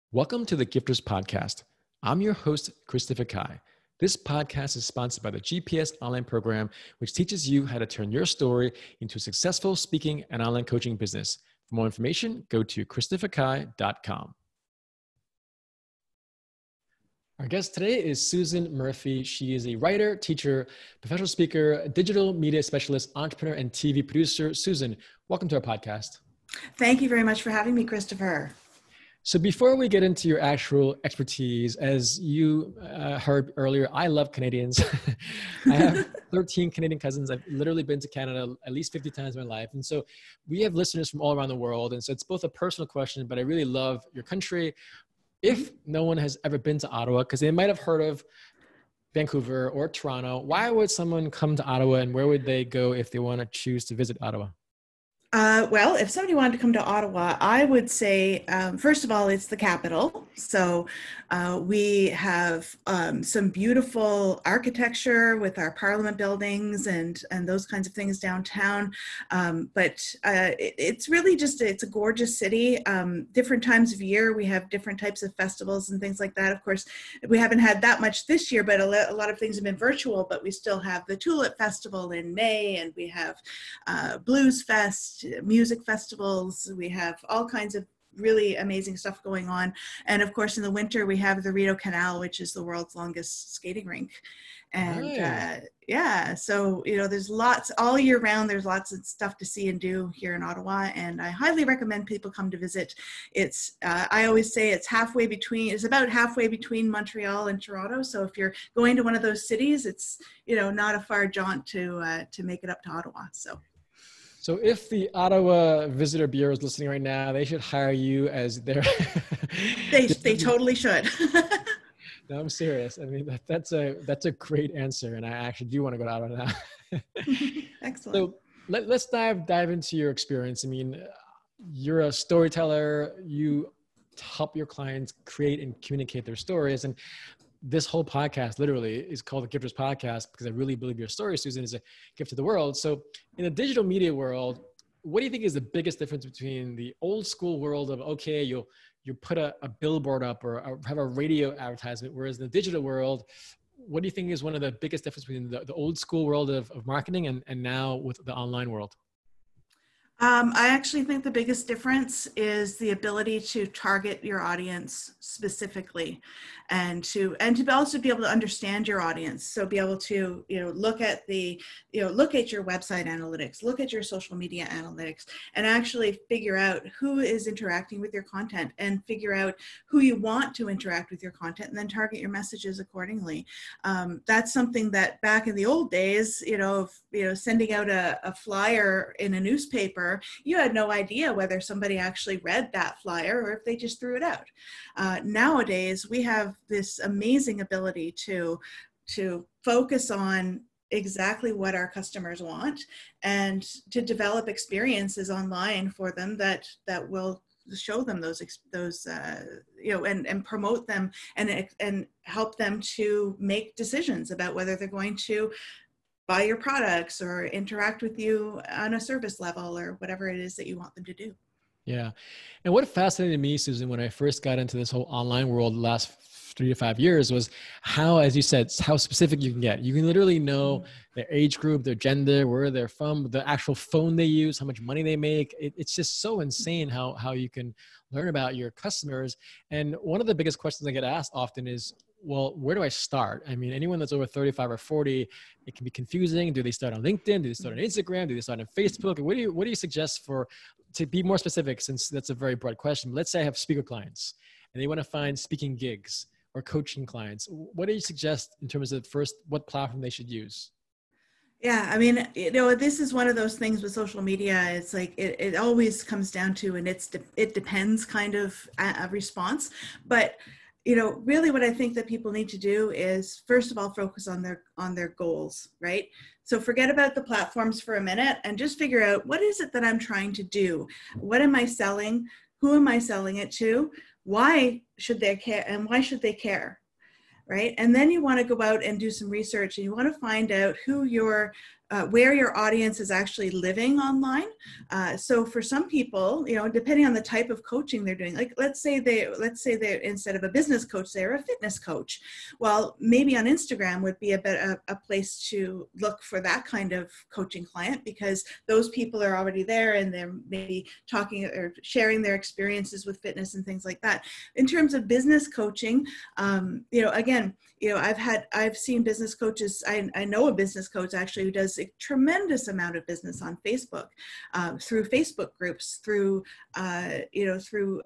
Welcome to the Gifters Podcast. I'm your host, Christopher Kai. This podcast is sponsored by the GPS Online Program, which teaches you how to turn your story into a successful speaking and online coaching business. For more information, go to christopherkai.com. Our guest today is Susan Murphy. She is a writer, teacher, professional speaker, digital media specialist, entrepreneur, and TV producer. Susan, welcome to our podcast. Thank you very much for having me, Christopher. So before we get into your actual expertise, as you heard earlier, I love Canadians. I have 13 Canadian cousins. I've literally been to Canada at least 50 times in my life. And so we have listeners from all around the world. And so it's both a personal question, but I really love your country. If no one has ever been to Ottawa, because they might have heard of Vancouver or Toronto, why would someone come to Ottawa and where would they go if they want to choose to visit Ottawa? Well, if somebody wanted to come to Ottawa, I would say, first of all, it's the capital. So we have some beautiful architecture with our parliament buildings and those kinds of things downtown. But it's really just, it's a gorgeous city. Different times of year, we have different types of festivals and things like that. Of course, we haven't had that much this year, but a lot of things have been virtual, but we still have the Tulip Festival in May, and we have Blues Fest, music festivals. We have all kinds of really amazing stuff going on. And of course, in the winter, we have the Rideau Canal, which is the world's longest skating rink. And yeah, so, you know, there's lots all year round. There's lots of stuff to see and do here in Ottawa. And I highly recommend people come to visit. It's, I always say it's about halfway between Montreal and Toronto. So if you're going to one of those cities, it's, you know, not a far jaunt to make it up to Ottawa. So if the Ottawa Visitor Bureau is listening right now, they should hire you as their... They totally should. No, I'm serious. I mean, that's a great answer. And I actually do want to go to Ottawa now. Excellent. So let's dive into your experience. I mean, you're a storyteller. You help your clients create and communicate their stories. And this whole podcast literally is called the Gifters Podcast because I really believe your story, Susan, is a gift to the world. So in the digital media world, what do you think is the biggest difference between the old school world of, okay, you put a billboard up or have a radio advertisement, whereas in the digital world, what do you think is one of the biggest difference between the old school world of marketing and now with the online world? I actually think the biggest difference is the ability to target your audience specifically and to also be able to understand your audience. So be able to, look at your website analytics, look at your social media analytics, and actually figure out who is interacting with your content and figure out who you want to interact with your content and then target your messages accordingly. That's something that back in the old days, sending out a flyer in a newspaper, you had no idea whether somebody actually read that flyer or if they just threw it out. Nowadays, we have this amazing ability to focus on exactly what our customers want and to develop experiences online for them that will show them those and promote them and help them to make decisions about whether they're going to buy your products or interact with you on a service level or whatever it is that you want them to do. Yeah. And what fascinated me, Susan, when I first got into this whole online world the last 3 to 5 years was how, as you said, how specific you can get. You can literally know their age group, their gender, where they're from, the actual phone they use, how much money they make. It's just so insane how you can learn about your customers. And one of the biggest questions I get asked often is, well, where do I start? I mean, anyone that's over 35 or 40, it can be confusing. Do they start on LinkedIn? Do they start on Instagram? Do they start on Facebook? What do you suggest to be more specific, since that's a very broad question? Let's say I have speaker clients and they want to find speaking gigs or coaching clients. What do you suggest in terms of what platform they should use? Yeah, I mean, this is one of those things with social media. It's like it always comes down to, and it depends kind of a response. But really what I think that people need to do is, first of all, focus on their goals, right? So forget about the platforms for a minute and just figure out, what is it that I'm trying to do? What am I selling? Who am I selling it to? Why should they care? And why should they care? Right? And then you want to go out and do some research, and you want to find out who your where your audience is actually living online. So for some people, you know, depending on the type of coaching they're doing, like let's say they instead of a business coach, they're a fitness coach. Well, maybe on Instagram would be a place to look for that kind of coaching client, because those people are already there and they're maybe talking or sharing their experiences with fitness and things like that. In terms of business coaching, you know, again, you know, I've seen business coaches. I know a business coach actually who does a tremendous amount of business on Facebook, through Facebook groups, through you know, through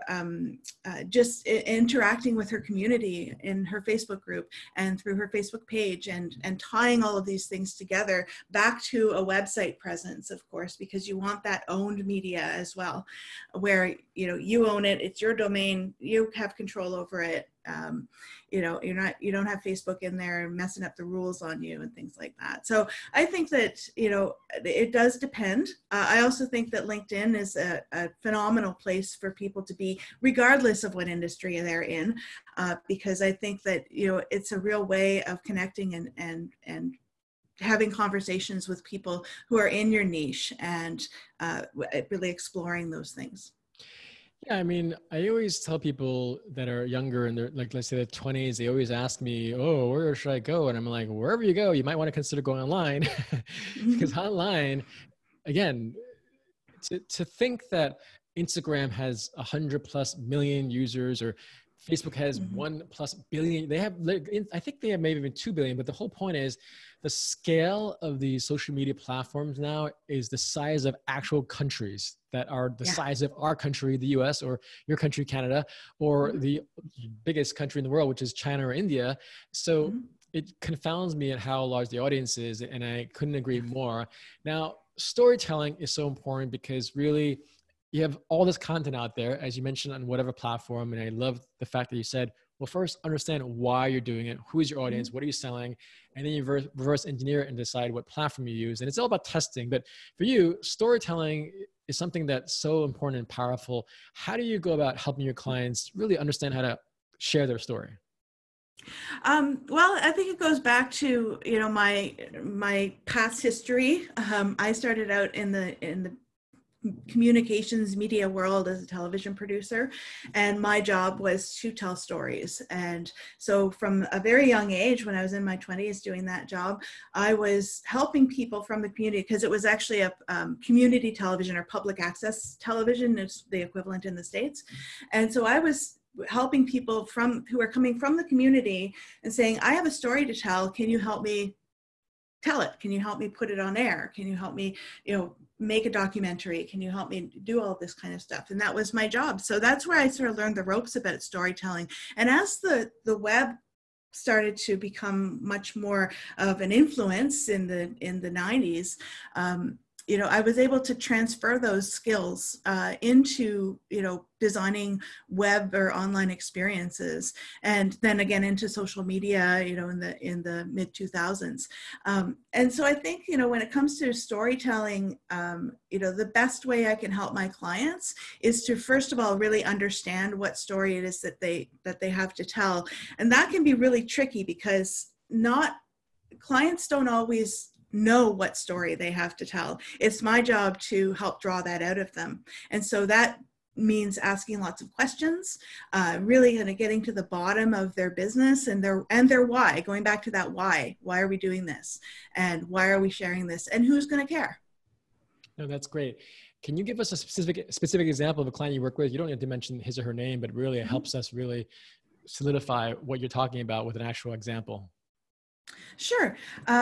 just interacting with her community in her Facebook group and through her Facebook page, and tying all of these things together back to a website presence, of course, because you want that owned media as well, where, you know, you own it, it's your domain, you have control over it. You know, you don't have Facebook in there messing up the rules on you and things like that. So I think that, you know, it does depend. I also think that LinkedIn is a phenomenal place for people to be, regardless of what industry they're in, because I think that, you know, it's a real way of connecting and having conversations with people who are in your niche, and really exploring those things. Yeah, I mean, I always tell people that are younger and they're like, let's say their 20s, they always ask me, oh, where should I go? And I'm like, wherever you go, you might want to consider going online. Because online, again, to think that Instagram has 100+ million users, or Facebook has 1+ billion. They have, I think they have maybe even 2 billion, but the whole point is the scale of these social media platforms now is the size of actual countries that are the size of our country, the US, or your country, Canada, or the biggest country in the world, which is China or India. So it confounds me at how large the audience is, and I couldn't agree more. Now, storytelling is so important because really, you have all this content out there, as you mentioned, on whatever platform. And I love the fact that you said, well, first understand why you're doing it. Who is your audience? What are you selling? And then you reverse engineer it and decide what platform you use. And it's all about testing. But for you, storytelling is something that's so important and powerful. How do you go about helping your clients really understand how to share their story? Well, I think it goes back to, you know, my past history. I started out in the communications media world as a television producer, and my job was to tell stories. And so from a very young age, when I was in my 20s doing that job, I was helping people from the community, because it was actually a community television, or public access television is the equivalent in the States. And so I was helping people who are coming from the community and saying, I have a story to tell, can you help me tell it? Can you help me put it on air? Can you help me, you know, make a documentary? Can you help me do all this kind of stuff? And that was my job. So that's where I sort of learned the ropes about storytelling. And as the web started to become much more of an influence in the 90s, you know, I was able to transfer those skills into, you know, designing web or online experiences, and then again into social media, you know, in the mid 2000s. And so I think, you know, when it comes to storytelling, you know, the best way I can help my clients is to, first of all, really understand what story it is that they have to tell. And that can be really tricky, because clients don't always know what story they have to tell. It's my job to help draw that out of them. And so that means asking lots of questions, really kind of getting to the bottom of their business and their why, going back to that why are we doing this? And why are we sharing this? And who's going to care? No, that's great. Can you give us a specific example of a client you work with? You don't have to mention his or her name, but really it helps us really solidify what you're talking about with an actual example. Sure.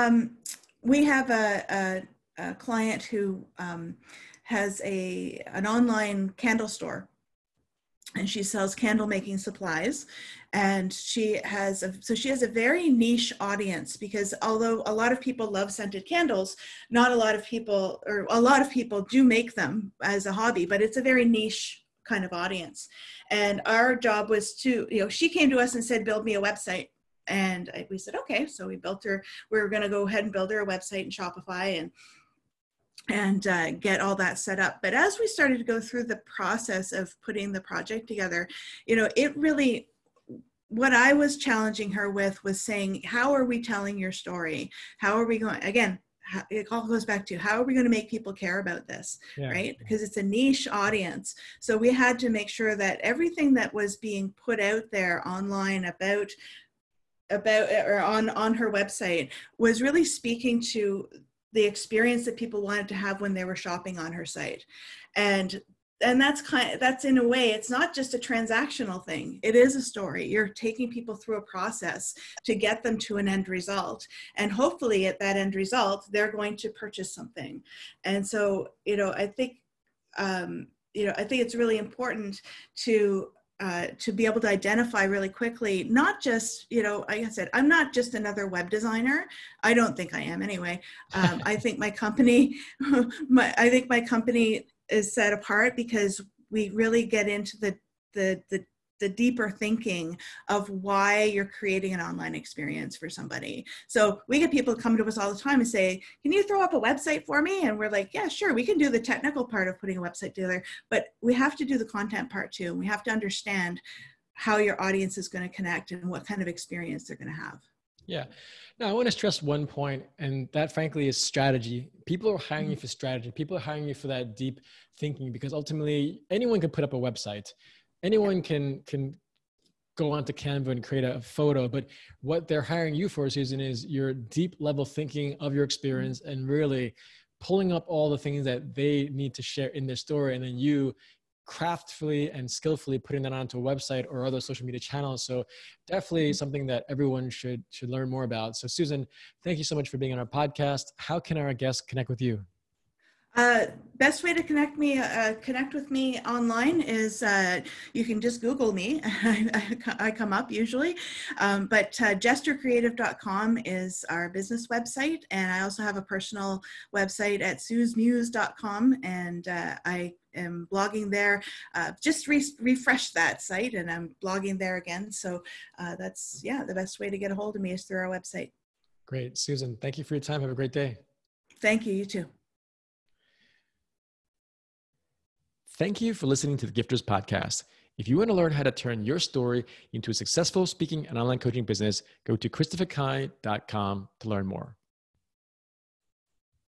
We have a client who has an online candle store, and she sells candle making supplies. And she has a very niche audience, because although a lot of people love scented candles, a lot of people do make them as a hobby, but it's a very niche kind of audience. And our job was to, you know, she came to us and said, build me a website. And we said, okay. So we were going to go ahead and build her a website in Shopify and get all that set up. But as we started to go through the process of putting the project together, you know, what I was challenging her with was saying, how are we telling your story? How are we going, again, it all goes back to how are we going to make people care about this, right? Because it's a niche audience. So we had to make sure that everything that was being put out there online about or on her website was really speaking to the experience that people wanted to have when they were shopping on her site. And that's in a way, it's not just a transactional thing. It is a story. You're taking people through a process to get them to an end result. And hopefully at that end result, they're going to purchase something. And so, I think it's really important to be able to identify really quickly, not just, like I said, I'm not just another web designer. I don't think I am anyway. I think my company, is set apart because we really get into the deeper thinking of why you're creating an online experience for somebody. So we get people come to us all the time and say, can you throw up a website for me? And we're like, yeah, sure. We can do the technical part of putting a website together, but we have to do the content part too. We have to understand how your audience is going to connect and what kind of experience they're going to have. Yeah. Now, I want to stress one point, and that frankly is strategy. People are hiring you for strategy. People are hiring you for that deep thinking, because ultimately anyone can put up a website. Anyone can go onto Canva and create a photo, but what they're hiring you for, Susan, is your deep level thinking of your experience and really pulling up all the things that they need to share in their story, and then you craftfully and skillfully putting that onto a website or other social media channels. So definitely something that everyone should learn more about. So Susan, thank you so much for being on our podcast. How can our guests connect with you? Best way to connect with me online is you can just Google me. I come up usually, but jestercreative.com is our business website, and I also have a personal website at susmuse.com, and I am blogging there. Just refresh that site, and I'm blogging there again. So that's the best way to get a hold of me is through our website. Great, Susan. Thank you for your time. Have a great day. Thank you. You too. Thank you for listening to the Gifters Podcast. If you want to learn how to turn your story into a successful speaking and online coaching business, go to christopherkai.com to learn more.